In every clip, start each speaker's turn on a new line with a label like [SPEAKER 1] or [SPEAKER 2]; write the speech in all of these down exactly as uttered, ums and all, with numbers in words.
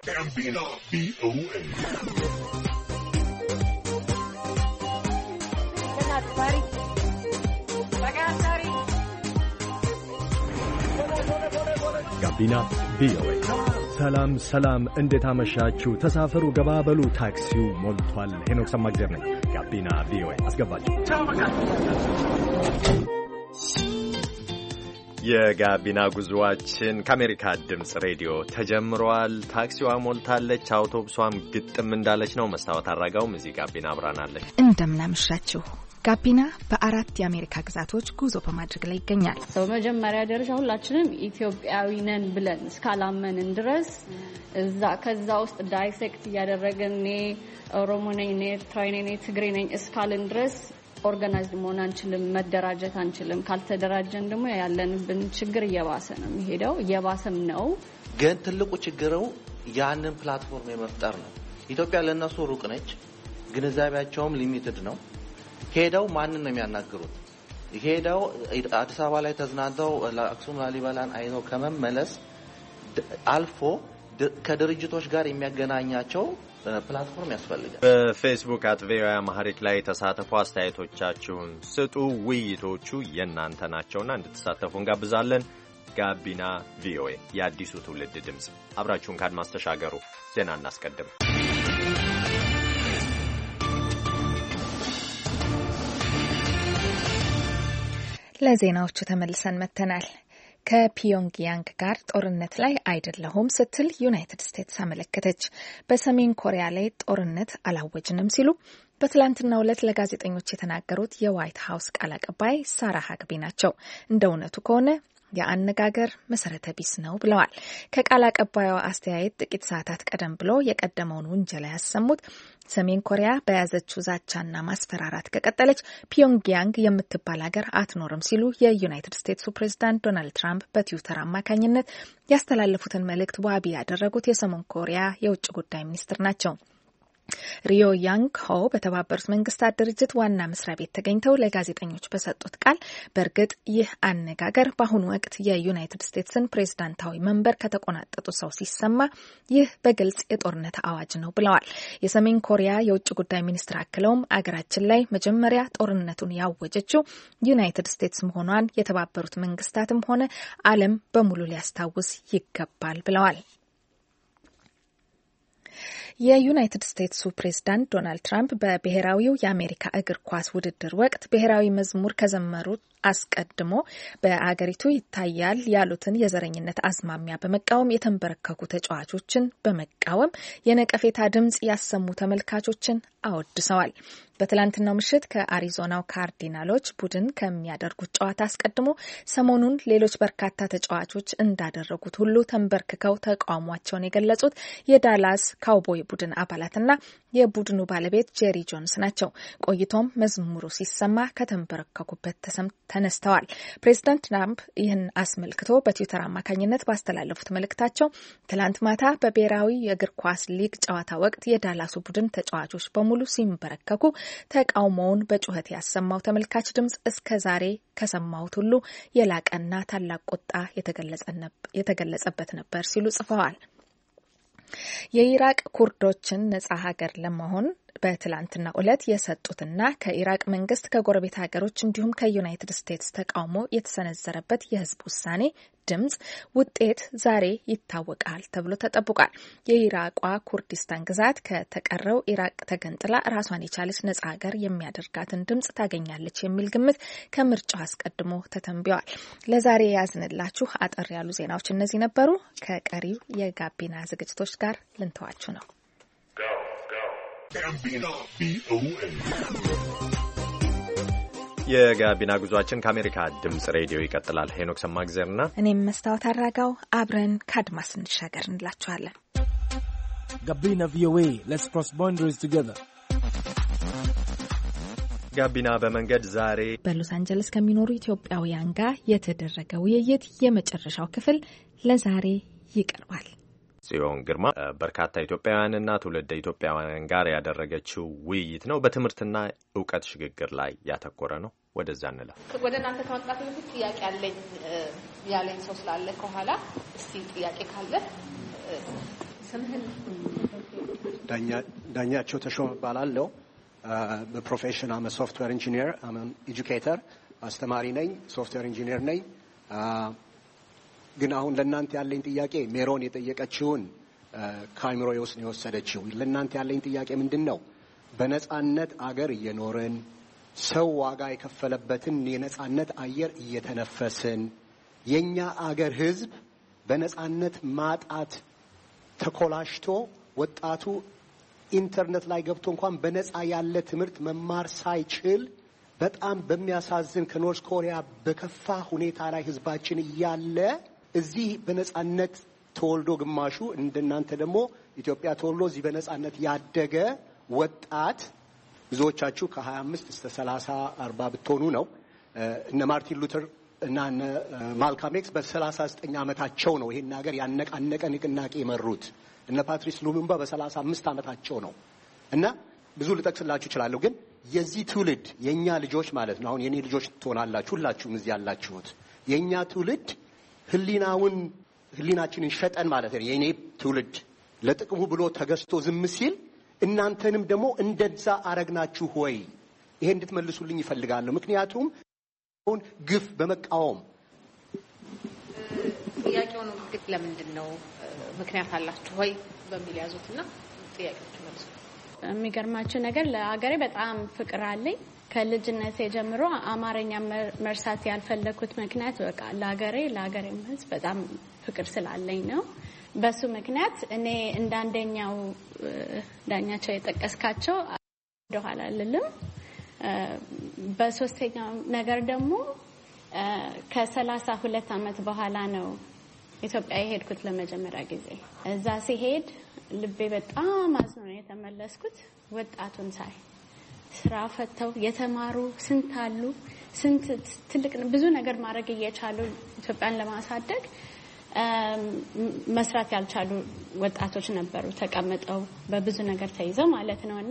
[SPEAKER 1] ጋቢና ቪኦኤ ጋቢና ቪኦኤ። ሰላም ሰላም፣ እንዴት አመሻችሁ? ተሳፈሩ፣ ገባበሉ፣ ታክሲው ሞልቷል። ሄኖክ ሰማግደር ነኝ። ጋቢና ቪኦኤ አስገባችሁ። የጋቢና ጉዞአችን ከአሜሪካ ድምፅ ሬዲዮ ተጀምሯል። ታክሲዋ ሞልታለች፣ አውቶቡሷም ግጥም እንዳለች ነው። መስታወት አራጋውም እዚህ ጋቢና አብራናለች።
[SPEAKER 2] እንደምናመሻችሁ። ጋቢና በአራት የአሜሪካ ግዛቶች ጉዞ በማድረግ ላይ ይገኛል።
[SPEAKER 3] በመጀመሪያ ደረጃ ሁላችንም ኢትዮጵያዊ ነን ብለን እስካላመንን ድረስ እዛ ከዛ ውስጥ ዳይሴክት እያደረግን እኔ ኦሮሞ ነኝ፣ እኔ ኤርትራዊ ነኝ፣ እኔ ትግሬ ነኝ እስካልን ድረስ ኦርጋናይዝድ መሆን አንችልም፣ መደራጀት አንችልም። ካልተደራጀን ደግሞ ያለንብን ችግር እየባሰ ነው የሚሄደው፣ እየባሰም ነው።
[SPEAKER 4] ግን ትልቁ ችግሩ ያንን ፕላትፎርም የመፍጠር ነው። ኢትዮጵያ ለነሱ ሩቅ ነች፣ ግንዛቤያቸውም ሊሚትድ ነው። ሄደው ማንን ነው የሚያናግሩት? ሄደው አዲስ አበባ ላይ ተዝናንተው ለአክሱም ላሊበላን አይተው ከመመለስ አልፎ ከድርጅቶች ጋር የሚያገናኛቸው ፕላትፎርም ያስፈልጋል።
[SPEAKER 1] በፌስቡክ አት ቪኦኤ አማርኛ ላይ ተሳተፉ፣ አስተያየቶቻችሁን ስጡ። ውይይቶቹ የእናንተ ናቸውና እንድትሳተፉ እንጋብዛለን። ጋቢና ቪኦኤ የአዲሱ ትውልድ ድምጽ። አብራችሁን ካድማስ ተሻገሩ። ዜና እናስቀድም።
[SPEAKER 2] ለዜናዎቹ ተመልሰን መተናል። ከፒዮንግያንግ ጋር ጦርነት ላይ አይደለሁም ስትል ዩናይትድ ስቴትስ አመለከተች። በሰሜን ኮሪያ ላይ ጦርነት አላወጅንም ሲሉ በትላንትናው ዕለት ለጋዜጠኞች የተናገሩት የዋይት ሀውስ ቃል አቀባይ ሳራ ሀግቢ ናቸው። እንደ እውነቱ ከሆነ የአነጋገር መሰረተ ቢስ ነው ብለዋል። ከቃል አቀባዩ አስተያየት ጥቂት ሰዓታት ቀደም ብሎ የቀደመውን ውንጀላ ያሰሙት ሰሜን ኮሪያ በያዘችው ዛቻና ማስፈራራት ከቀጠለች ፒዮንግያንግ የምትባል ሀገር አትኖርም ሲሉ የዩናይትድ ስቴትሱ ፕሬዝዳንት ዶናልድ ትራምፕ በትዊተር አማካኝነት ያስተላለፉትን መልእክት ዋቢ ያደረጉት የሰሜን ኮሪያ የውጭ ጉዳይ ሚኒስትር ናቸው። ሪዮ ያንግ ሆ በተባበሩት መንግስታት ድርጅት ዋና መስሪያ ቤት ተገኝተው ለጋዜጠኞች በሰጡት ቃል በእርግጥ ይህ አነጋገር በአሁኑ ወቅት የዩናይትድ ስቴትስን ፕሬዝዳንታዊ መንበር ከተቆናጠጡ ሰው ሲሰማ ይህ በግልጽ የጦርነት አዋጅ ነው ብለዋል። የሰሜን ኮሪያ የውጭ ጉዳይ ሚኒስትር አክለውም አገራችን ላይ መጀመሪያ ጦርነቱን ያወጀችው ዩናይትድ ስቴትስ መሆኗን የተባበሩት መንግስታትም ሆነ ዓለም በሙሉ ሊያስታውስ ይገባል ብለዋል። የዩናይትድ ስቴትሱ ፕሬዝዳንት ዶናልድ ትራምፕ በብሔራዊው የአሜሪካ እግር ኳስ ውድድር ወቅት ብሔራዊ መዝሙር ከዘመሩት አስቀድሞ በአገሪቱ ይታያል ያሉትን የዘረኝነት አዝማሚያ በመቃወም የተንበረከኩ ተጫዋቾችን በመቃወም የነቀፌታ ድምጽ ያሰሙ ተመልካቾችን አወድሰዋል። በትላንትናው ምሽት ከአሪዞናው ካርዲናሎች ቡድን ከሚያደርጉት ጨዋታ አስቀድሞ ሰሞኑን ሌሎች በርካታ ተጫዋቾች እንዳደረጉት ሁሉ ተንበርክከው ተቃውሟቸውን የገለጹት የዳላስ ካውቦይ ቡድን አባላትና የቡድኑ ባለቤት ጄሪ ጆንስ ናቸው። ቆይቶም መዝሙሩ ሲሰማ ከተንበረከኩበት ተነስተዋል። ፕሬዝዳንት ትራምፕ ይህን አስመልክቶ በትዊተር አማካኝነት ባስተላለፉት መልእክታቸው ትላንት ማታ በብሔራዊ የእግር ኳስ ሊግ ጨዋታ ወቅት የዳላሱ ቡድን ተጫዋቾች በሙሉ ሲንበረከኩ ተቃውሞውን በጩኸት ያሰማው ተመልካች ድምጽ እስከ ዛሬ ከሰማሁት ሁሉ የላቀና ታላቅ ቁጣ የተገለጸበት ነበር ሲሉ ጽፈዋል። የኢራቅ ኩርዶችን ነጻ ሀገር ለመሆን በትላንትና ዕለት የሰጡትና ከኢራቅ መንግስት ከጎረቤት ሀገሮች እንዲሁም ከዩናይትድ ስቴትስ ተቃውሞ የተሰነዘረበት የህዝብ ውሳኔ ድምጽ ውጤት ዛሬ ይታወቃል ተብሎ ተጠብቋል። የኢራቋ ኩርዲስታን ግዛት ከተቀረው ኢራቅ ተገንጥላ ራሷን የቻለች ነጻ ሀገር የሚያደርጋትን ድምጽ ታገኛለች የሚል ግምት ከምርጫው አስቀድሞ ተተንብየዋል። ለዛሬ ያዝንላችሁ አጠር ያሉ ዜናዎች እነዚህ ነበሩ። ከቀሪው የጋቢና ዝግጅቶች ጋር ልንተዋችሁ ነው።
[SPEAKER 1] የጋቢና ጉዟችን ከአሜሪካ ድምጽ ሬዲዮ ይቀጥላል። ሄኖክ ሰማግዘርና
[SPEAKER 2] እኔም መስታወት አራጋው አብረን ካድማስ እንሻገር እንላችኋለን።
[SPEAKER 5] ጋቢና ቪኦኤ let's cross boundaries together።
[SPEAKER 1] ጋቢና በመንገድ ዛሬ
[SPEAKER 2] በሎስ አንጀለስ ከሚኖሩ ኢትዮጵያውያን ጋር የተደረገ ውይይት የመጨረሻው ክፍል ለዛሬ ይቀርባል።
[SPEAKER 1] ጽዮን ግርማ በርካታ ኢትዮጵያውያንና ትውልደ ኢትዮጵያውያን ጋር ያደረገችው ውይይት ነው። በትምህርትና ዕውቀት ሽግግር ላይ ያተኮረ ነው። ወደዛ እንላለን።
[SPEAKER 6] ወደ እናንተ ከመጣሁ በፊት ጥያቄ አለኝ ያለኝ ሰው ስላለ ከኋላ እስቲ ጥያቄ ካለ ስምህን
[SPEAKER 7] ዳኛቸው ተሾመ ባላለው በፕሮፌሽን አመ ሶፍትዌር ኢንጂነር አመ ኤጁኬተር አስተማሪ ነኝ ሶፍትዌር ኢንጂነር ነኝ ግን አሁን ለእናንተ ያለኝ ጥያቄ ሜሮን የጠየቀችውን ካይምሮ የውስጥ ነው ወሰደችው ለእናንተ ያለኝ ጥያቄ ምንድነው በነጻነት አገር እየኖርን ሰው ዋጋ የከፈለበትን የነጻነት አየር እየተነፈስን የኛ አገር ህዝብ በነጻነት ማጣት ተኮላሽቶ ወጣቱ ኢንተርኔት ላይ ገብቶ እንኳን በነጻ ያለ ትምህርት መማር ሳይችል በጣም በሚያሳዝን ከኖርዝ ኮሪያ በከፋ ሁኔታ ላይ ህዝባችን እያለ እዚህ በነጻነት ተወልዶ ግማሹ እንደናንተ ደግሞ ኢትዮጵያ ተወልዶ እዚህ በነጻነት ያደገ ወጣት ብዙዎቻችሁ ከ25 እስከ ሰላሳ አርባ ብትሆኑ ነው እነ ማርቲን ሉተር እና እነ ማልካም ኤክስ በ39 ዓመታቸው ነው ይሄን ነገር ያነቃነቀ ንቅናቄ የመሩት እነ ፓትሪስ ሉሙምባ በ35 ዓመታቸው ነው እና ብዙ ልጠቅስላችሁ እችላለሁ ግን የዚህ ትውልድ የኛ ልጆች ማለት ነው አሁን የኔ ልጆች ትሆናላችሁ ሁላችሁም እዚህ ያላችሁት የኛ ትውልድ ህሊናውን ህሊናችንን ሸጠን ማለት ነው የኔ ትውልድ ለጥቅሙ ብሎ ተገዝቶ ዝም ሲል እናንተንም ደግሞ እንደዛ አረግናችሁ ሆይ ይሄ እንድትመልሱልኝ ይፈልጋለሁ ምክንያቱም አሁን ግፍ በመቃወም
[SPEAKER 6] ጥያቄው ነው ግፍ ለምንድን ነው ምክንያት አላችሁ ሆይ በሚል ያዙትና ጥያቄዎች መልሱ
[SPEAKER 3] የሚገርማችሁ ነገር ለአገሬ በጣም ፍቅር አለኝ ከልጅነቴ ጀምሮ አማርኛ መርሳት ያልፈለኩት ምክንያት በቃ ለአገሬ ለአገሬ ህዝብ በጣም ፍቅር ስላለኝ ነው በሱ ምክንያት እኔ እንዳንደኛው ዳኛቸው የጠቀስካቸው ወደኋላ ልልም በሶስተኛው ነገር ደግሞ ከሰላሳ ሁለት አመት በኋላ ነው ኢትዮጵያ የሄድኩት ለመጀመሪያ ጊዜ እዛ ሲሄድ ልቤ በጣም አዝኖ ነው የተመለስኩት ወጣቱን ሳይ ስራ ፈተው የተማሩ ስንት አሉ ስንት ትልቅ ብዙ ነገር ማድረግ እየቻሉ ኢትዮጵያን ለማሳደግ መስራት ያልቻሉ ወጣቶች ነበሩ ተቀምጠው በብዙ ነገር ተይዘው ማለት ነውና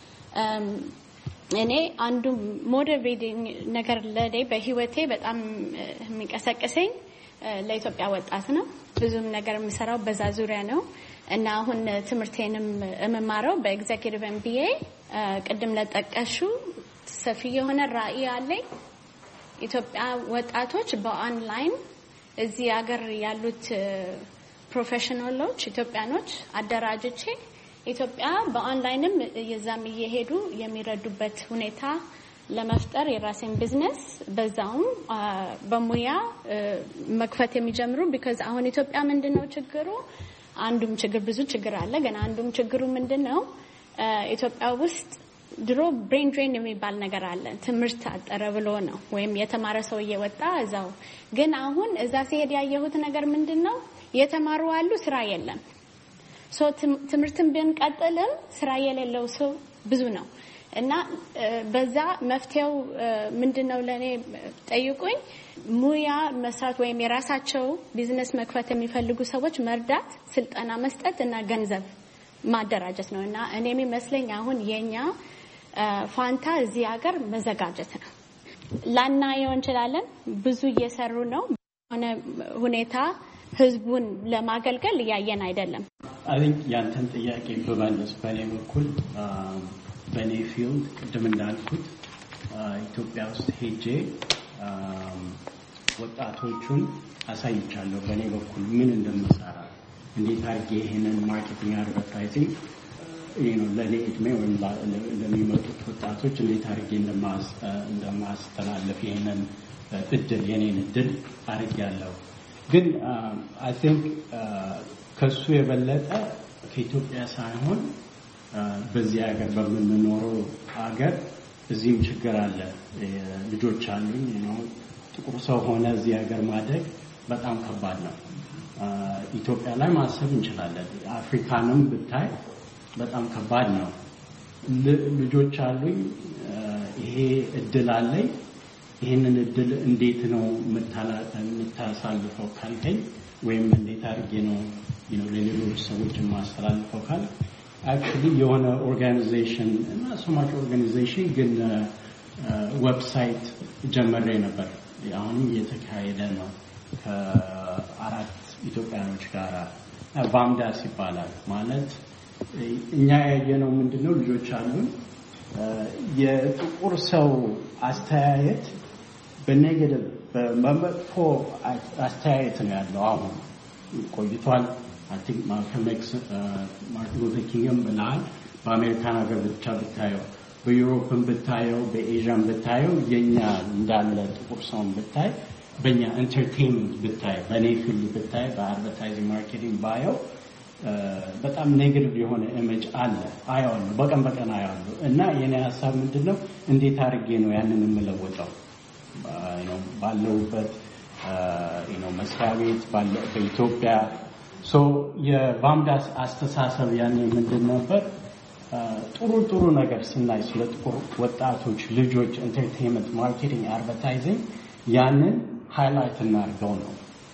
[SPEAKER 3] እኔ አንዱ ሞቲቬቲንግ ነገር ለኔ በህይወቴ በጣም የሚቀሰቅሰኝ ለኢትዮጵያ ወጣት ነው ብዙም ነገር የምሰራው በዛ ዙሪያ ነው እና አሁን ትምርቴንም እመማረው በኤግዜኪቲቭ ኤምቢኤ ቅድም ለጠቀሹ ሰፊ የሆነ ራዕይ አለኝ ኢትዮጵያ ወጣቶች በኦንላይን እዚህ ሀገር ያሉት ፕሮፌሽናሎች ኢትዮጵያኖች አደራጅቼ ኢትዮጵያ በኦንላይንም የዛም እየሄዱ የሚረዱበት ሁኔታ ለመፍጠር የራሴን ቢዝነስ በዛውም በሙያ መክፈት የሚጀምሩ because አሁን ኢትዮጵያ ምንድነው ችግሩ አንዱም ችግር ብዙ ችግር አለ ግን አንዱም ችግሩ ምንድነው ኢትዮጵያ ውስጥ ድሮ ብሬን ድሬን የሚባል ነገር አለ ትምህርት አጠረ ብሎ ነው ወይም የተማረ ሰው እየወጣ እዛው ግን አሁን እዛ ሲሄድ ያየሁት ነገር ምንድነው የተማሩ አሉ ስራ የለም ሶ ትምህርትን ብንቀጥልም ስራ የሌለው ሰው ብዙ ነው እና በዛ መፍትሄው ምንድነው ለኔ ጠይቁኝ ሙያ መስራት ወይም የራሳቸው ቢዝነስ መክፈት የሚፈልጉ ሰዎች መርዳት ስልጠና መስጠት እና ገንዘብ ማደራጀት ነውና እኔ የሚመስለኝ አሁን የኛ ፋንታ እዚህ ሀገር መዘጋጀት ነው ላናየው እንችላለን ብዙ እየሰሩ ነው ሆነ ሁኔታ ህዝቡን ለማገልገል ያየን አይደለም
[SPEAKER 8] I think ያንተን ጥያቄ በባለስ በኔ በኩል በኔ ፊልድ ቅድም እንዳልኩት ኢትዮጵያ ውስጥ ሄጄ ወጣቶቹን አሳይቻለሁ በኔ በኩል ምን እንደምሰራ እንዴት አድርጌ ይሄንን ማርኬቲንግ አድቨርታይዚንግ you know ለኔ እድሜ ወይም ለሚመጡት ወጣቶች እንዴት አድርጌ እንደማስ እንደማስተላለፍ ይሄንን እድል የኔን እድል አድርጌያለሁ ግን I think ከሱ የበለጠ ከኢትዮጵያ ሳይሆን በዚህ ሀገር በምንኖረው ሀገር እዚህም ችግር አለ ልጆች አሉኝ ነው ጥቁር ሰው ሆነ እዚህ ሀገር ማደግ በጣም ከባድ ነው ኢትዮጵያ ላይ ማሰብ እንችላለን አፍሪካንም ብታይ በጣም ከባድ ነው ልጆች አሉኝ ይሄ እድል አለኝ ይሄንን እድል እንዴት ነው መታሳልፈው ካልከኝ ወይም እንዴት አድርጌ ነው you know ለሌሎች ሰዎች ማስተላልፈው ካል actually የሆነ ኦርጋናይዜሽን እና ሶማች ኦርጋናይዜሽን ግን ዌብሳይት ጀመረ ነበር አሁን እየተካሄደ ነው ከአራት ኢትዮጵያኖች ጋር ባምዳስ ይባላል ማለት እኛ ያየነው ምንድነው ልጆች አሉን የጥቁር ሰው አስተያየት በኔጌቲቭ በመጥፎ አስተያየት ነው ያለው አሁን ቆይቷል I think Malcolm X Martin Luther King ብለዋል በአሜሪካን ሀገር ብቻ ብታየው በዩሮፕም ብታየው በኤዥያም ብታየው የኛ እንዳለ ጥቁር ሰው ብታይ በእኛ ኢንተርቴይንመንት ብታይ በኔ ፊልድ ብታይ በአድቨርታይዚንግ ማርኬቲንግ ባየው በጣም ኔጌቲቭ የሆነ ኢሜጅ አለ አያውም በቀን በቀን አያውም እና የኔ ሐሳብ ምንድነው እንዴት አድርጌ ነው ያንን የምለወጠው ነው ባለውበት ነው መስሪያ ቤት ባለ በኢትዮጵያ ሶ የቫምዳስ አስተሳሰብ ያኔ ምንድን ነበር ጥሩ ጥሩ ነገር ስናይ ስለ ጥቁር ወጣቶች ልጆች ኢንተርቴይንመንት ማርኬቲንግ አድቨርታይዚንግ ያንን ሃይላይት እናድርገው ነው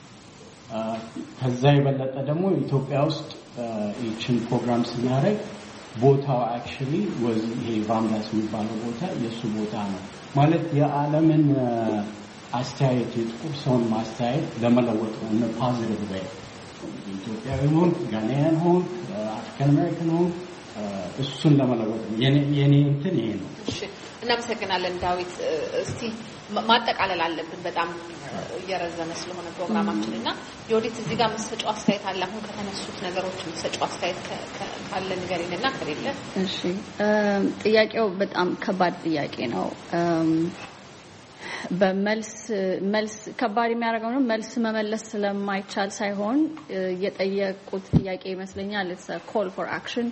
[SPEAKER 8] ከዛ የበለጠ ደግሞ ኢትዮጵያ ውስጥ ይህችን ፕሮግራም ስናደርግ ቦታው አክቹሊ ወዝ ይሄ ቫምዳስ የሚባለው ቦታ የሱ ቦታ ነው ማለት የዓለምን አስተያየት የጥቁር ሰውን ማስተያየት ለመለወጥ ነው in a positive way ኢትዮጵያዊ ሆን ጋኔያን ሆን አፍሪካን አሜሪካን ሆን እሱን ለመለወጥ ነው የኔ የኔ እንትን ይሄ ነው
[SPEAKER 6] እሺ እናመሰግናለን ዳዊት እስቲ ማጠቃለል አለብን በጣም እየረዘመ ስለሆነ ፕሮግራማችንና የወዲት እዚህ ጋር መስጠጫው አስተያየት አለ አሁን ከተነሱት ነገሮች መስጠጫው አስተያየት ካለ ንገሪንና ከሌለ
[SPEAKER 3] እሺ ጥያቄው በጣም ከባድ ጥያቄ ነው በመልስ መልስ ከባድ የሚያደርገው ነው መልስ መመለስ ስለማይቻል ሳይሆን የጠየቁት ጥያቄ ይመስለኛል it's a call for action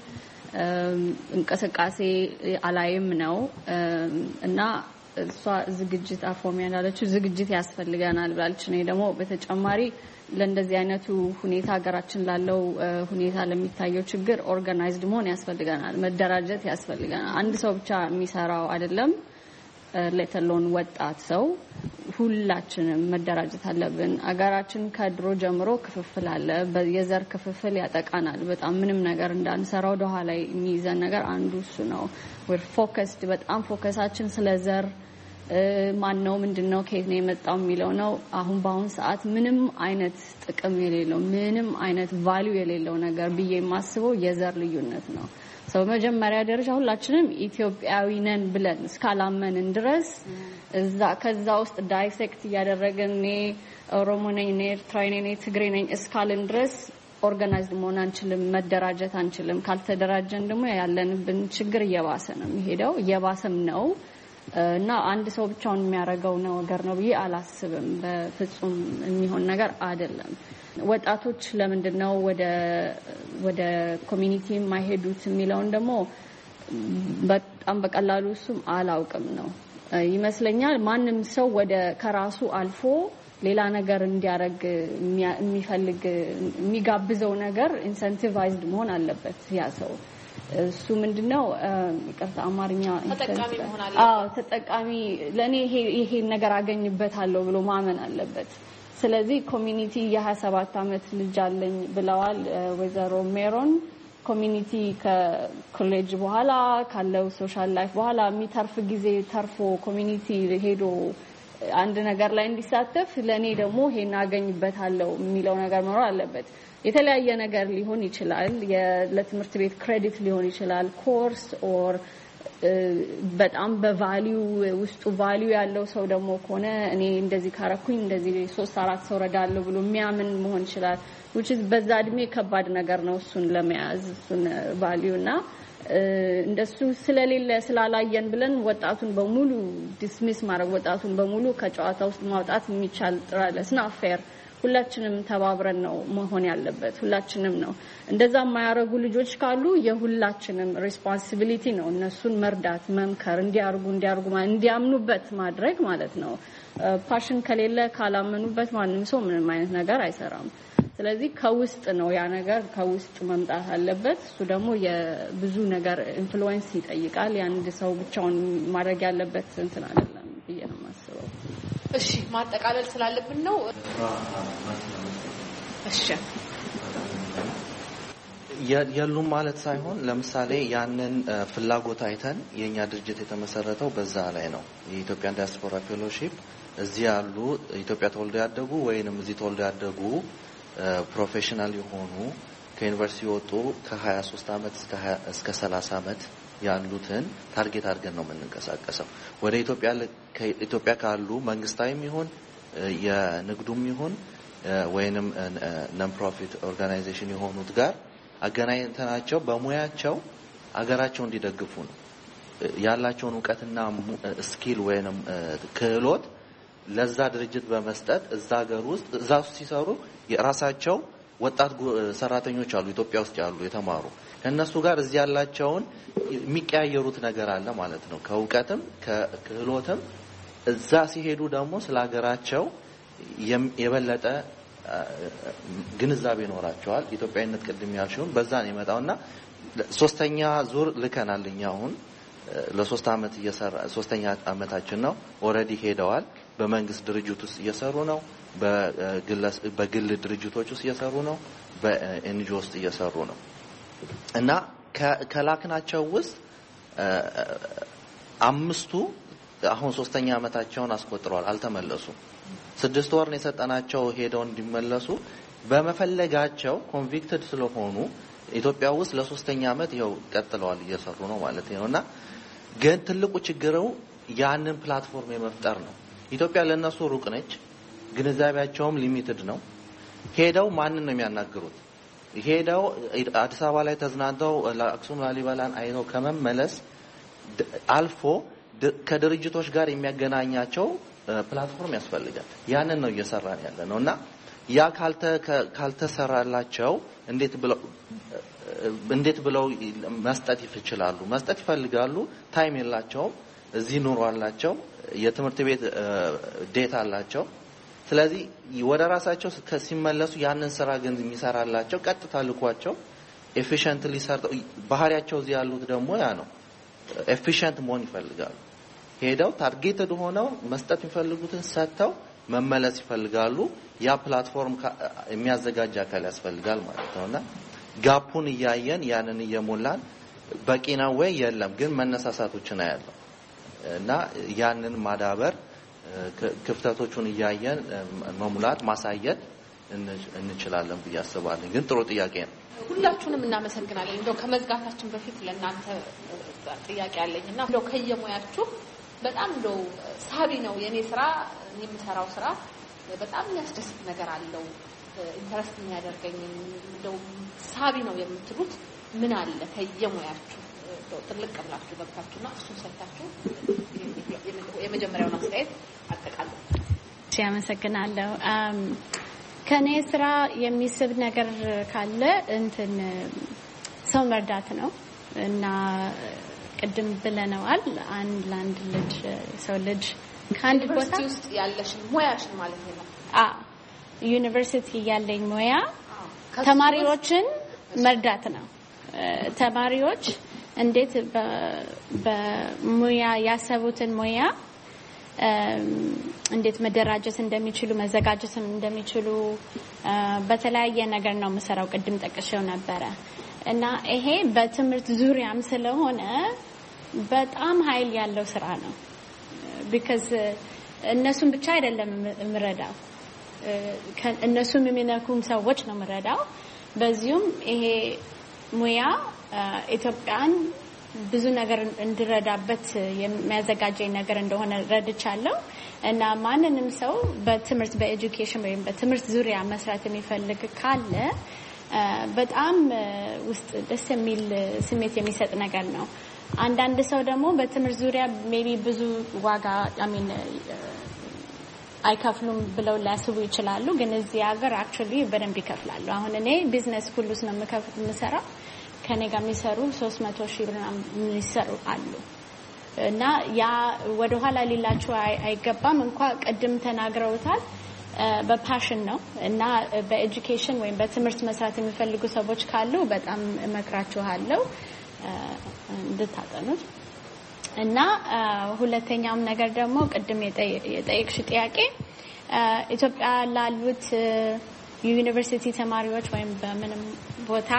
[SPEAKER 3] እንቅስቃሴ አላይም ነው እና እሷ ዝግጅት አፎሚያ እንዳለችው ዝግጅት ያስፈልገናል ብላለች ነው ደግሞ በተጨማሪ ለእንደዚህ አይነቱ ሁኔታ ሀገራችን ላለው ሁኔታ ለሚታየው ችግር ኦርጋናይዝድ መሆን ያስፈልገናል መደራጀት ያስፈልገናል አንድ ሰው ብቻ የሚሰራው አይደለም ለተሎን ወጣት ሰው ሁላችንም መደራጀት አለብን አገራችን ከድሮ ጀምሮ ክፍፍል አለ የዘር ክፍፍል ያጠቃናል በጣም ምንም ነገር እንዳንሰራው ወደኋላ የሚይዘን ነገር አንዱ እሱ ነው we're focused በጣም ፎከሳችን ስለዘር ማን ነው ምንድነው ከየት ነው የመጣው የሚለው ነው አሁን በአሁን ሰዓት ምንም አይነት ጥቅም የሌለው ምንም አይነት ቫልዩ የሌለው ነገር ብዬ የማስበው የዘር ልዩነት ነው ሰው መጀመሪያ ደረጃ ሁላችንም ኢትዮጵያዊ ነን ብለን እስካላመንን ድረስ እዛ ከዛ ውስጥ ዳይሴክት ያደረገን እኔ ኦሮሞ ነኝ እኔ ኤርትራዊ ነኝ ትግሬ ነኝ እስካልን ድረስ ኦርጋናይዝድ መሆን አንችልም መደራጀት አንችልም ካልተደራጀን ደግሞ ያለንብን ችግር እየባሰ ነው የሚሄደው እየባሰም ነው እና አንድ ሰው ብቻውን የሚያረጋው ነው ነገር ነው ብዬ አላስብም በፍጹም የሚሆን ነገር አይደለም ወጣቶች ለምንድነው ወደ ወደ ኮሚኒቲ የማይሄዱት የሚለውን ደግሞ በጣም በቀላሉ እሱም አላውቅም ነው ይመስለኛል ማንም ሰው ወደ ከራሱ አልፎ ሌላ ነገር እንዲያረግ የሚፈልግ የሚጋብዘው ነገር ኢንሰንቲቫይዝድ መሆን አለበት ያ ሰው እሱ ምንድነው ይቅርታ አማርኛ
[SPEAKER 6] ተጠቃሚ መሆን አለበት
[SPEAKER 3] አዎ ተጠቃሚ ለኔ ይሄ ይሄ ነገር አገኝበታለሁ ብሎ ማመን አለበት ስለዚህ ኮሚኒቲ የ27 አመት ልጅ አለኝ ብለዋል ወይዘሮ ሜሮን ኮሚኒቲ ከኮሌጅ በኋላ ካለው ሶሻል ላይፍ በኋላ የሚተርፍ ጊዜ ተርፎ ኮሚኒቲ ሄዶ አንድ ነገር ላይ እንዲሳተፍ ለኔ ደግሞ ይሄን አገኝበታለሁ የሚለው ነገር መኖር አለበት የተለያየ ነገር ሊሆን ይችላል ለትምህርት ቤት ክሬዲት ሊሆን ይችላል ኮርስ ኦር በጣም በቫልዩ ውስጡ ቫልዩ ያለው ሰው ደግሞ ከሆነ እኔ እንደዚህ ካረኩኝ እንደዚህ ሶስት አራት ሰው ረዳለሁ ብሎ የሚያምን መሆን ይችላል which is በዛ እድሜ ከባድ ነገር ነው እሱን ለመያዝ እሱን ቫልዩና እንደሱ ስለሌለ ስላላየን ብለን ወጣቱን በሙሉ ዲስሚስ ማድረግ ወጣቱን በሙሉ ከጨዋታ ውስጥ ማውጣት የሚቻል ጥራለስ ነው ፌር ሁላችንም ተባብረን ነው መሆን ያለበት ሁላችንም ነው እንደዛ የማያረጉ ልጆች ካሉ የሁላችንም ሪስፖንሲቢሊቲ ነው እነሱን መርዳት መምከር እንዲያርጉ እንዲያርጉ እንዲያምኑበት ማድረግ ማለት ነው ፓሽን ከሌለ ካላመኑበት ማንንም ሰው ምንም አይነት ነገር አይሰራም ስለዚህ ከውስጥ ነው ያ ነገር ከውስጥ መምጣት አለበት እሱ ደግሞ የብዙ ነገር ኢንፍሉዌንስ ይጠይቃል ያንድ ሰው ብቻውን ማድረግ ያለበት እንትን አይደለም ብዬ ነው የማስበው
[SPEAKER 6] እሺ ማጠቃለል ስላለብን ነው እሺ
[SPEAKER 4] ያሉም ማለት ሳይሆን ለምሳሌ ያንን ፍላጎት አይተን የኛ ድርጅት የተመሰረተው በዛ ላይ ነው የኢትዮጵያ ዲያስፖራ ፌሎሺፕ እዚህ ያሉ ኢትዮጵያ ተወልደው ያደጉ ወይንም እዚህ ተወልደው ያደጉ ፕሮፌሽናል የሆኑ ከዩኒቨርሲቲ ወጡ ከ23 አመት እስከ እስከ ሰላሳ አመት ያሉትን ታርጌት አድርገን ነው የምንንቀሳቀሰው። ወደ ኢትዮጵያ ኢትዮጵያ ካሉ መንግስታዊም ይሁን የንግዱም ይሁን ወይንም ነን ፕሮፊት ኦርጋናይዜሽን የሆኑት ጋር አገናኝተናቸው በሙያቸው አገራቸው እንዲደግፉ ነው ያላቸውን ዕውቀትና ስኪል ወይንም ክህሎት ለዛ ድርጅት በመስጠት እዛ ሀገር ውስጥ እዛ ሲሰሩ የራሳቸው ወጣት ሰራተኞች አሉ ኢትዮጵያ ውስጥ ያሉ የተማሩ ከነሱ ጋር እዚህ ያላቸውን የሚቀያየሩት ነገር አለ ማለት ነው። ከዕውቀትም ከክህሎትም እዛ ሲሄዱ ደግሞ ስለ ሀገራቸው የበለጠ ግንዛቤ ይኖራቸዋል። ኢትዮጵያዊነት ቅድም ያልሽውን በዛ ነው የመጣውና ሶስተኛ ዙር ልከናልኛ አሁን ለሶስት አመት እየሰራ ሶስተኛ አመታችን ነው። ኦሬዲ ሄደዋል። በመንግስት ድርጅት ውስጥ እየሰሩ ነው። በግለስ በግል ድርጅቶች ውስጥ እየሰሩ ነው። በኤንጂኦ ውስጥ እየሰሩ ነው እና ከላክናቸው ውስጥ አምስቱ አሁን ሶስተኛ አመታቸውን አስቆጥረዋል። አልተመለሱም። ስድስት ወር ነው የሰጠናቸው ሄደው እንዲመለሱ በመፈለጋቸው ኮንቪክትድ ስለሆኑ ኢትዮጵያ ውስጥ ለሶስተኛ አመት ይኸው ቀጥለዋል እየሰሩ ነው ማለት ነውና ግን ትልቁ ችግሩ ያንን ፕላትፎርም የመፍጠር ነው። ኢትዮጵያ ለነሱ ሩቅ ነች። ግንዛቤያቸውም ሊሚትድ ነው። ሄደው ማንን ነው የሚያናግሩት? ሄደው አዲስ አበባ ላይ ተዝናንተው ለአክሱም ላሊበላን አይተው ከመመለስ አልፎ ከድርጅቶች ጋር የሚያገናኛቸው ፕላትፎርም ያስፈልጋል። ያንን ነው እየሰራን ያለ ነውና ያ ካልተ ካልተሰራላቸው እንዴት ብለው እንዴት ብለው መስጠት ይችላሉ? መስጠት ይፈልጋሉ። ታይም የላቸውም። እዚህ ኑሮ አላቸው። የትምህርት ቤት ዴታ አላቸው። ስለዚህ ወደ ራሳቸው ሲመለሱ ያንን ስራ ግን የሚሰራላቸው ቀጥታ ልኳቸው ኤፊሺየንትሊ ሰርተው ባህሪያቸው እዚህ ያሉት ደግሞ ያ ነው። ኤፊሺየንት መሆን ይፈልጋሉ። ሄደው ታርጌትድ ሆነው መስጠት የሚፈልጉትን ሰጥተው መመለስ ይፈልጋሉ። ያ ፕላትፎርም የሚያዘጋጅ አካል ያስፈልጋል ማለት ነውና ጋፑን እያየን ያንን እየሞላን በቂ ነው ወይ የለም ግን መነሳሳቶችን አያለው እና ያንን ማዳበር ክፍተቶቹን እያየን መሙላት ማሳየት እንችላለን ብዬ አስባለሁ። ግን ጥሩ ጥያቄ ነው።
[SPEAKER 6] ሁላችሁንም እናመሰግናለን። እንደው ከመዝጋታችን በፊት ለእናንተ ጥያቄ አለኝና እንደው ከየሙያችሁ በጣም እንደው ሳቢ ነው የኔ ስራ የምሰራው ስራ በጣም የሚያስደስት ነገር አለው ኢንተረስት የሚያደርገኝ እንደው ሳቢ ነው የምትሉት ምን አለ ከየሙያችሁ እንደው ጥልቅ ብላችሁ ገብታችሁና እሱን ሰጣችሁ የመጀመሪያውን አስተያየት አጠቃለሁ።
[SPEAKER 3] አመሰግናለሁ። ከኔ ስራ የሚስብ ነገር ካለ እንትን ሰው መርዳት ነው እና ቅድም ብለናል አንድ ላንድ ልጅ ሰው ልጅ ከአንድ ቦታ
[SPEAKER 6] ውስጥ ያለሽን ሙያሽን ማለት ነው።
[SPEAKER 3] አ ዩኒቨርሲቲ ያለኝ ሙያ ተማሪዎችን መርዳት ነው። ተማሪዎች እንዴት በሙያ ያሰቡትን ሙያ እንዴት መደራጀት እንደሚችሉ መዘጋጀት እንደሚችሉ በተለያየ ነገር ነው መሰራው ቅድም ጠቅሼው ነበረ እና ይሄ በትምህርት ዙሪያም ስለሆነ በጣም ኃይል ያለው ስራ ነው። because እነሱን ብቻ አይደለም ምረዳው እነሱም የሚነኩን ሰዎች ነው ምረዳው። በዚሁም ይሄ ሙያ ኢትዮጵያን ብዙ ነገር እንድረዳበት የሚያዘጋጀኝ ነገር እንደሆነ ረድቻለሁ እና ማንንም ሰው በትምህርት በኤጁኬሽን ወይም በትምህርት ዙሪያ መስራት የሚፈልግ ካለ በጣም ውስጥ ደስ የሚል ስሜት የሚሰጥ ነገር ነው። አንዳንድ ሰው ደግሞ በትምህርት ዙሪያ ሜቢ ብዙ ዋጋ አሚን አይከፍሉም ብለው ሊያስቡ ይችላሉ። ግን እዚህ ሀገር አክቹሊ በደንብ ይከፍላሉ። አሁን እኔ ቢዝነስ ስኩል ውስጥ ነው የምሰራው። ከኔ ጋር የሚሰሩ ሶስት መቶ ሺህ ብር የሚሰሩ አሉ እና ያ ወደ ኋላ ሊላችሁ አይገባም። እንኳን ቅድም ተናግረውታል በፓሽን ነው እና በኤጁኬሽን ወይም በትምህርት መስራት የሚፈልጉ ሰዎች ካሉ በጣም እመክራችኋለሁ እንድታጠኑት። እና ሁለተኛውም ነገር ደግሞ ቅድም የጠየቅሽ ጥያቄ ኢትዮጵያ ላሉት ዩኒቨርሲቲ ተማሪዎች ወይም በምንም ቦታ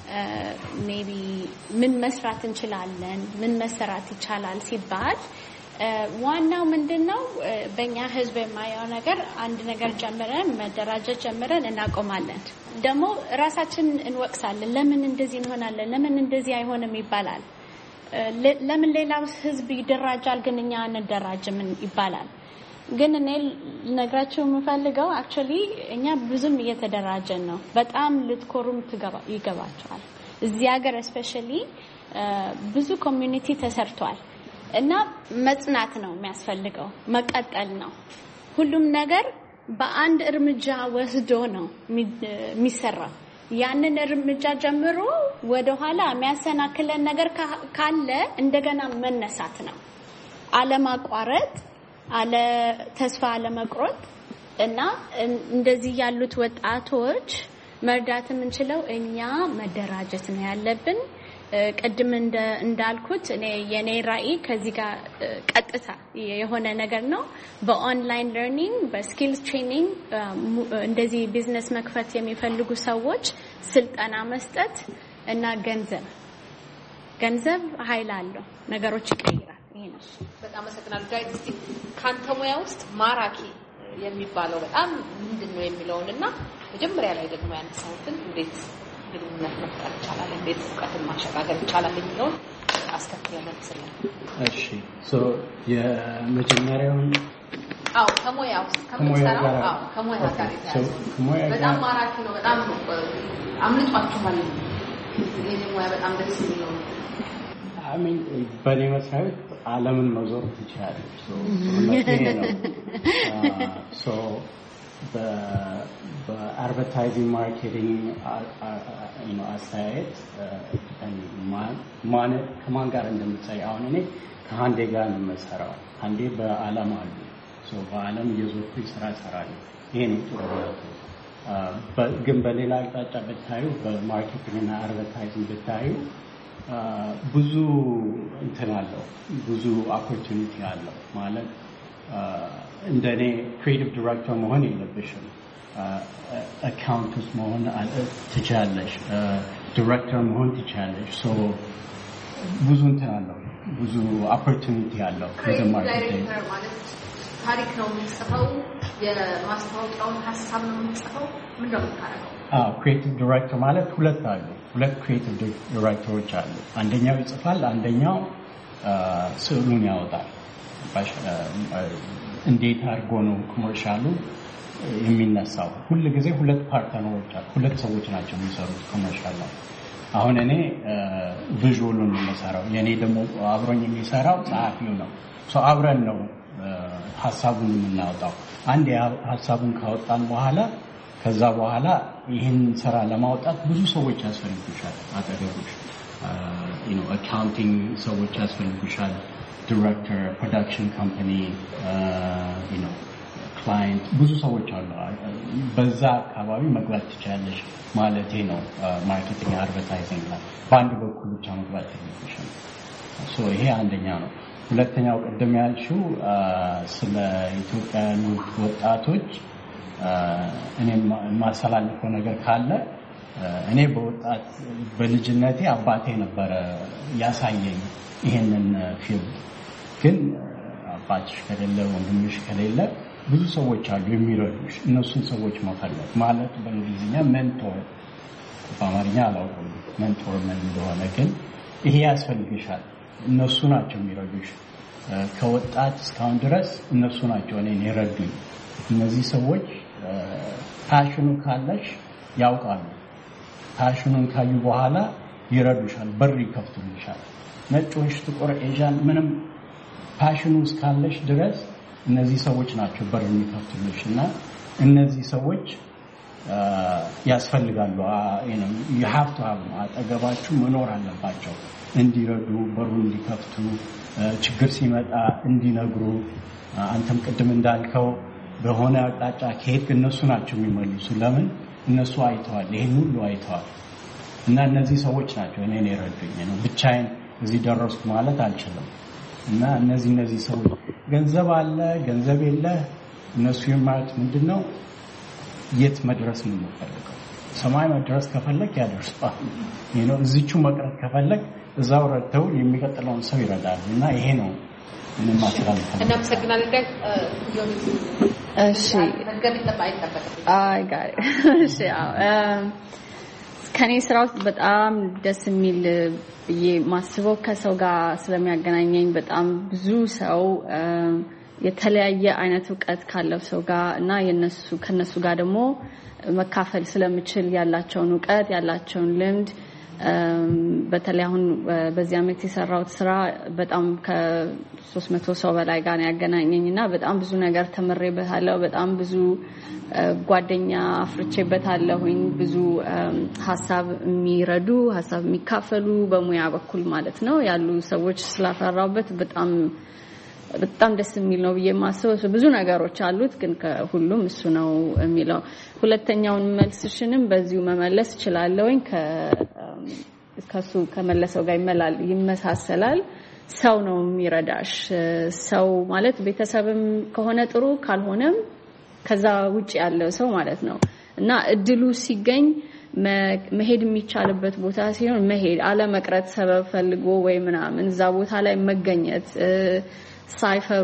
[SPEAKER 3] ሜቢ ምን መስራት እንችላለን ምን መሰራት ይቻላል ሲባል ዋናው ምንድነው በእኛ ህዝብ የማየው ነገር አንድ ነገር ጀምረን መደራጀት ጀምረን እናቆማለን ደግሞ ራሳችን እንወቅሳለን ለምን እንደዚህ እንሆናለን ለምን እንደዚህ አይሆንም ይባላል ለምን ሌላው ህዝብ ይደራጃል ግን እኛ አንደራጅም ይባላል ግን እኔ ነግራችሁ የምፈልገው actually እኛ ብዙም እየተደራጀን ነው በጣም ልትኮሩም ይገባቸዋል እዚህ ሀገር especially ብዙ ኮሚኒቲ ተሰርቷል እና መጽናት ነው የሚያስፈልገው መቀጠል ነው ሁሉም ነገር በአንድ እርምጃ ወስዶ ነው የሚሰራው ያንን እርምጃ ጀምሮ ወደ ኋላ የሚያሰናክለን ነገር ካለ እንደገና መነሳት ነው አለማቋረጥ አለ ተስፋ አለመቁረጥ እና እንደዚህ ያሉት ወጣቶች መርዳት የምንችለው እኛ መደራጀት ነው ያለብን ቀድም እንደ እንዳልኩት እኔ የኔ ራኢ ከዚህ ጋር ቀጥታ የሆነ ነገር ነው በኦንላይን ለርኒንግ በስኪልስ ትሬኒንግ እንደዚህ ቢዝነስ መክፈት የሚፈልጉ ሰዎች ስልጠና መስጠት እና ገንዘብ ገንዘብ ኃይል አለው ነገሮች ይቀይራል ይሄ ነው
[SPEAKER 6] በጣም አመሰግናለሁ ጋይስ እስቲ ካንተ ሙያ ውስጥ ማራኪ የሚባለው በጣም ምንድነው የሚለውንና መጀመሪያ ላይ ደግሞ ያነሳሁትን እንዴት ግንኙነት መፍጠር ይቻላል እንዴት እውቀትን ማሸጋገር ይቻላል የሚለው አስከትለን እንሰራለን
[SPEAKER 8] እሺ ሶ የመጀመሪያውን
[SPEAKER 6] አው ከሞያው ከመሰራው አው ከሞያ ጋር ይታያል በጣም ማራኪ ነው በጣም አምልጧችኋል ይሄ ሞያ በጣም ደስ የሚለው
[SPEAKER 8] አሚን በኔ መስራት ዓለምን መዞር ትችላለች ሶ ሶ the the advertising marketing you know አስተያየት ማን ከማን ጋር እንደምትሰራ አሁን እኔ ከአንዴ ጋር ነው የምሰራው አንዴ በዓለም አሉ ሶ በዓለም የዞርኩ ስራ ሰራለሁ ይሄ ነው ጥሩ ነው ግን በሌላ አቅጣጫ ብታዩ በማርኬቲንግ እና አድቨርታይዚንግ ብታዩ ብዙ እንትን አለው ብዙ ኦፖርቹኒቲ አለው ማለት እንደኔ ክሪኤቲቭ ዳይሬክተር መሆን የለብሽም አካውንታንት መሆን ትችላለሽ ዳይሬክተር መሆን ትችላለሽ ሶ ብዙ እንትን አለው ብዙ ኦፖርቹኒቲ አለው
[SPEAKER 6] ዳይሬክተር ማለት ታሪክ ነው የሚጽፈው የማስታወቂያውን ሐሳብ ነው የሚጽፈው ምን ነው ታረጋው
[SPEAKER 8] አዎ ክሪኤቲቭ ዳይሬክተር ማለት ሁለት አሉ ሁለት ክሪኤቲቭ ዳይሬክተሮች አሉ አንደኛው ይጽፋል አንደኛው ስዕሉን ያወጣል እንዴት አድርጎ ነው ኮመርሻሉ የሚነሳው ሁሉ ጊዜ ሁለት ፓርትነሮች አሉ ሁለት ሰዎች ናቸው የሚሰሩት ኮመርሻል ላይ አሁን እኔ ቪዥዋሉን ነው የምሰራው የኔ ደግሞ አብሮኝ የሚሰራው ጸሐፊው ነው ሶ አብረን ነው ሐሳቡን የምናወጣው አንድ ሐሳቡን ካወጣን በኋላ ከዛ በኋላ ይሄን ስራ ለማውጣት ብዙ ሰዎች ያስፈልጉሻል አጠገቦች you know accounting ሰዎች ያስፈልጉሻል director production company uh you know client ብዙ ሰዎች አሉ በዛ አካባቢ መግባት ትችላለሽ ማለቴ ነው ማርኬቲንግ አድቨርታይዚንግ ላይ በአንድ በኩል ብቻ መግባት ትችላለሽ ሶ ይሄ አንደኛ ነው ሁለተኛው ቀደም ያልሽው ስለ ኢትዮጵያውያን ወጣቶች እኔ ማሰላልፈው ነገር ካለ እኔ በወጣት በልጅነቴ አባቴ ነበር ያሳየኝ ይሄንን ፊልም ግን አባትሽ ከሌለ ወንድምሽ ከሌለ ብዙ ሰዎች አሉ የሚረዱሽ እነሱን ሰዎች መፈለግ ማለት በእንግሊዝኛ ሜንቶር በአማርኛ አላውቅም ሜንቶር ምን እንደሆነ ግን ይሄ ያስፈልግሻል እነሱ ናቸው የሚረዱሽ ከወጣት እስካሁን ድረስ እነሱ ናቸው እኔን የረዱኝ እነዚህ ሰዎች ፓሽኑ ካለሽ ያውቃሉ ፓሽኑን ካዩ በኋላ ይረዱሻል በር ይከፍቱልሻል ነጮች ጥቁር ኤዥያን ምንም ፓሽኑ እስካለሽ ድረስ እነዚህ ሰዎች ናቸው በር የሚከፍቱልሽና እነዚህ ሰዎች ያስፈልጋሉ you know you have to have አጠገባችሁ መኖር አለባቸው እንዲረዱ በሩ እንዲከፍቱ ችግር ሲመጣ እንዲነግሩ አንተም ቅድም እንዳልከው በሆነ አቅጣጫ ከሄድክ እነሱ ናቸው የሚመልሱ ለምን እነሱ አይተዋል ይሄን ሁሉ አይተዋል እና እነዚህ ሰዎች ናቸው እኔን የረዱኝ ነው ብቻዬን እዚህ ደረስኩ ማለት አልችልም እና እነዚህ እነዚህ ሰዎች ገንዘብ አለ ገንዘብ የለ እነሱ ማለት ምንድነው የት መድረስ ነው የምፈልገው ሰማይ መድረስ ከፈለክ ያደርሳል you know እዚቹ መቅረት ከፈለክ እዛው ረድተው የሚቀጥለውን ሰው ይረዳል እና ይሄ ነው እኔም አስተላልፋለሁ።
[SPEAKER 6] እናመሰግናለን። ዳይ ዮኒስ
[SPEAKER 2] እሺ
[SPEAKER 6] ነገር ይጠባይ ተጠበቀ
[SPEAKER 2] አይ ጋር እሺ አዎ ከኔ ስራ ውስጥ በጣም ደስ የሚል ብዬ ማስበው ከሰው ጋር ስለሚያገናኘኝ በጣም ብዙ ሰው የተለያየ አይነት ዕውቀት ካለው ሰው ጋር እና የነሱ ከነሱ ጋር ደግሞ መካፈል ስለምችል ያላቸውን ዕውቀት ያላቸውን ልምድ በተለይ አሁን በዚህ አመት የሰራሁት ስራ በጣም ከ300 መቶ ሰው በላይ ጋር ያገናኘኝና በጣም ብዙ ነገር ተመሬበታለሁ በጣም ብዙ ጓደኛ አፍርቼበታለሁኝ ብዙ ሐሳብ የሚረዱ ሐሳብ የሚካፈሉ በሙያ በኩል ማለት ነው ያሉ ሰዎች ስላፈራውበት በጣም በጣም ደስ የሚል ነው ብዬ ማስበው ብዙ ነገሮች አሉት ግን ከሁሉም እሱ ነው የሚለው ሁለተኛውን መልስሽንም በዚሁ መመለስ ይችላልኝ ከ ከሱ ከመለሰው ጋር ይመላል ይመሳሰላል ሰው ነው የሚረዳሽ ሰው ማለት ቤተሰብም ከሆነ ጥሩ ካልሆነም ከዛ ውጪ ያለው ሰው ማለት ነው እና እድሉ ሲገኝ መሄድ የሚቻልበት ቦታ ሲሆን መሄድ አለ መቅረት ሰበብ ፈልጎ ወይ ምናምን እዛ ቦታ ላይ መገኘት ሳይፈሩ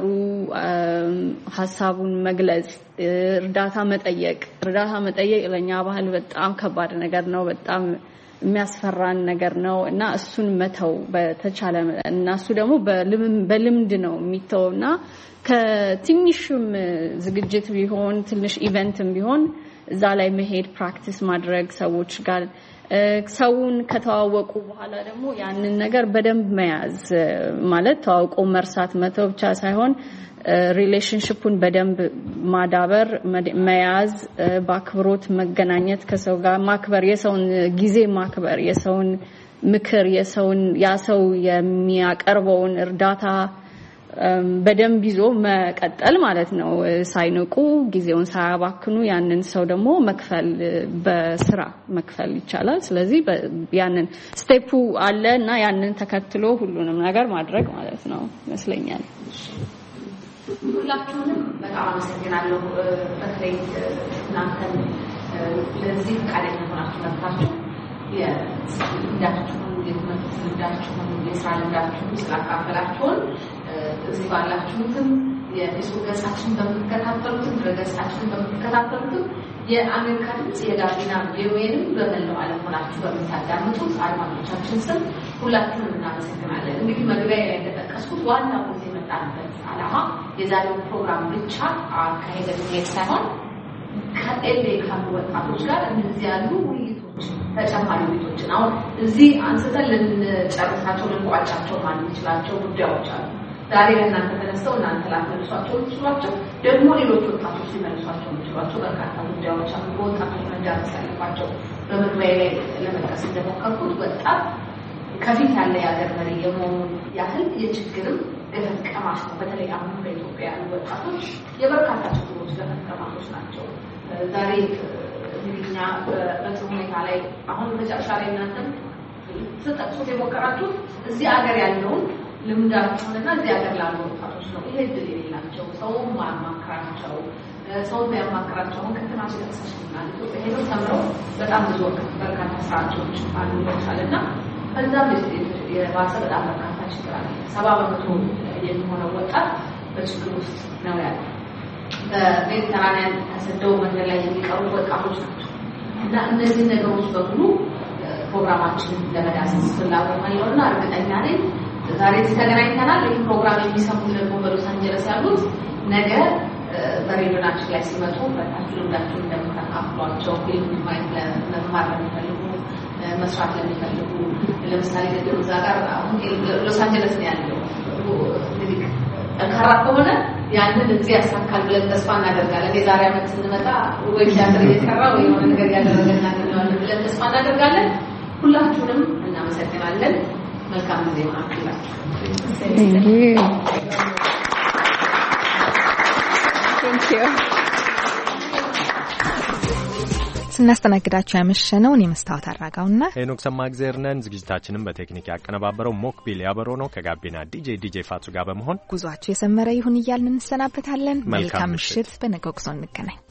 [SPEAKER 2] ሐሳቡን መግለጽ እርዳታ መጠየቅ እርዳታ መጠየቅ ለኛ ባህል በጣም ከባድ ነገር ነው በጣም የሚያስፈራን ነገር ነው እና እሱን መተው በተቻለ እና እሱ ደግሞ በልምድ ነው የሚተውና ከትንሽም ዝግጅት ቢሆን ትንሽ ኢቨንትም ቢሆን እዛ ላይ መሄድ ፕራክቲስ ማድረግ ሰዎች ጋር ሰውን ከተዋወቁ በኋላ ደግሞ ያንን ነገር በደንብ መያዝ ማለት ተዋውቆ መርሳት መተው ብቻ ሳይሆን ሪሌሽንሺፑን በደንብ ማዳበር መያዝ በአክብሮት መገናኘት ከሰው ጋር ማክበር የሰውን ጊዜ ማክበር የሰውን ምክር የሰውን ያሰው የሚያቀርበውን እርዳታ በደንብ ይዞ መቀጠል ማለት ነው ሳይንቁ ጊዜውን ሳያባክኑ ያንን ሰው ደግሞ መክፈል በስራ መክፈል ይቻላል ስለዚህ ያንን ስቴፑ አለና ያንን ተከትሎ ሁሉንም ነገር ማድረግ ማለት ነው መስለኛል
[SPEAKER 6] ሁላችሁንም በጣም አመሰግናለሁ በተለይ እናንተን ለዚህ ቃለኛ ሆናችሁ መጥታችሁ የእንዳችሁ የትምህርት ልምዳችሁ የስራ ልምዳችሁ ስላካፈላችሁን እዚህ ባላችሁትም የፌስቡክ ገጻችንን በመከታተሉትም ድረገጻችንን በመከታተሉትም የአሜሪካ ድምጽ የጋቢና ቪኦኤን በመላው ዓለም ሆናችሁ በመታዳምጡት አድማጮቻችን ስም ሁላችሁንም እናመሰግናለን እንግዲህ መግቢያ ላይ እንደጠቀስኩት ዋናው እዚህ የመጣንበት ዓላማ የዛሬው ፕሮግራም ብቻ አካሄደን ሳይሆን ከኤልኤ ካሉ ወጣቶች ጋር እንደዚህ ያሉ ውይይቶች ተጨማሪ ውይይቶችን አሁን እዚህ አንስተን ልንጨርሳቸው ልንቋጫቸው ማለት እንችላቸው ጉዳዮች አሉ ዛሬ ለእናንተ ተነስተው እናንተ ላትመልሷቸው ትችሏቸው ደግሞ ሌሎች ወጣቶች ሊመልሷቸው ትችሏቸው በርካታ ጉዳዮች አሉ በወጣቶች መዳረስ ያለባቸው በመግቢያ ላይ ለመጥቀስ እንደሞከርኩት ወጣት ከፊት ያለ የሀገር መሪ የመሆኑን ያህል የችግርም ገፈት ቀማሽ ነው በተለይ አሁን በኢትዮጵያ ያሉ ወጣቶች የበርካታ ችግሮች ገፈት ቀማሾች ናቸው ዛሬ እንግዲኛ በዚህ ሁኔታ ላይ አሁን መጨረሻ ላይ እናንተም ተጠቅሶት የሞከራችሁ እዚህ ሀገር ያለውን ልምዳችሁንና እዚህ ሀገር ላሉ ወጣቶች ነው ይሄ ድል የሌላቸው ሰው ማማከራቸው ሰው የሚያማክራቸው ከተማሽ ተሰሽና ኢትዮጵያ ሄደው ተምረው በጣም ብዙ በርካታ ስራዎች አሉ ይችላልና ከዛም የባሰ በጣም በርካታ ችግር አለ ሰባ በመቶ የሚሆነው ወጣት በችግር ውስጥ ነው ያለው በሜዲተራኒያን ተሰደው መንገድ ላይ የሚቀሩ ወጣቶች ናቸው እና እነዚህ ነገሮች በሙሉ ፕሮግራማችንን ለመዳሰስ ፍላጎት አለውና እርግጠኛ ነኝ ዛሬ እዚህ ተገናኝተናል ይህ ፕሮግራም የሚሰሙ ደግሞ በሎስ አንጀለስ ያሉት ነገ በሬዲዮናችን ላይ ሲመጡ በታችሁ ልምዳችሁን እንደምታካፍሏቸው ፊልም ማየት ለመማር ለሚፈልጉ መስራት ለሚፈልጉ ለምሳሌ ደግሞ እዛ ጋር አሁን ሎስ አንጀለስ ነው ያለው እንግዲህ ጠንካራ ከሆነ ያንን እዚህ ያሳካል ብለን ተስፋ እናደርጋለን የዛሬ ዓመት ስንመጣ ወይ ቲያትር እየሰራ ወይ የሆነ ነገር ያደረገና እናደርጋለን ብለን ተስፋ እናደርጋለን ሁላችሁንም እናመሰግናለን መልካም ጊዜ ማክላችሁ
[SPEAKER 2] Thank you. Thank you. ስናስተናግዳችሁ ያመሸነው እኔ መስታወት አራጋውና
[SPEAKER 1] ሄኖክ ሰማግዜር ነን ዝግጅታችንን በቴክኒክ ያቀነባበረው ሞክቢል ያበሮ ነው ከጋቢና ዲጄ ዲጄ ፋቱ ጋር በመሆን
[SPEAKER 2] ጉዟችሁ የሰመረ ይሁን እያልን እንሰናበታለን መልካም ምሽት በነገው ጉዞ እንገናኝ